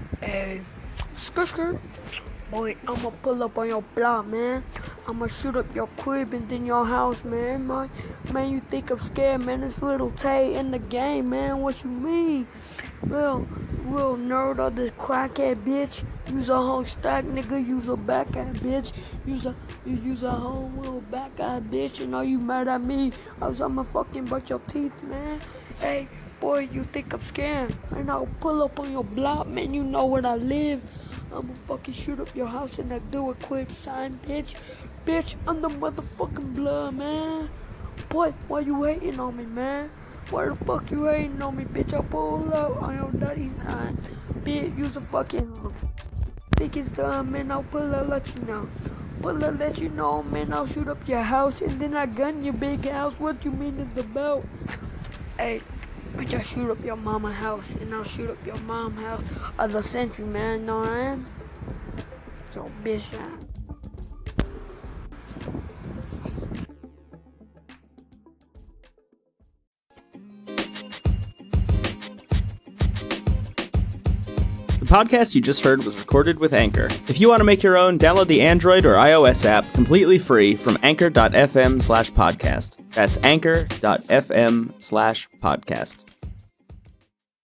Hey, skirt. Boy, I'ma pull up on your block, man. I'ma shoot up your crib and then your house, man. Man, you think I'm scared, man? This little Tay in the game, man. What you mean? Real nerd of this crackhead bitch. Use a whole stack, nigga. Use a back ass bitch. You use a whole little back ass bitch. And are you mad at me? I'ma fucking brush your teeth, man. Hey, boy, you think I'm scared? And I'll pull up on your block, man. You know where I live. I'ma fucking shoot up your house and I do a quick sign, bitch. Bitch, I'm the motherfucking blood, man. Boy, why you hating on me, man? Why the fuck you hating on me, bitch? I'll pull up on your daddy's line. Bitch, use a fucking think it's done, man. I'll pull up, let you know. Pull up, let you know, man. I'll shoot up your house and then I gun your big house. What you mean it's about? Hey, I just shoot up your mama house and I'll shoot up your mom house of the century, man. Know what I am? So, bitch, The podcast you just heard was recorded with Anchor. If you want to make your own, download the Android or iOS app completely free from anchor.fm/podcast. That's anchor.fm/podcast.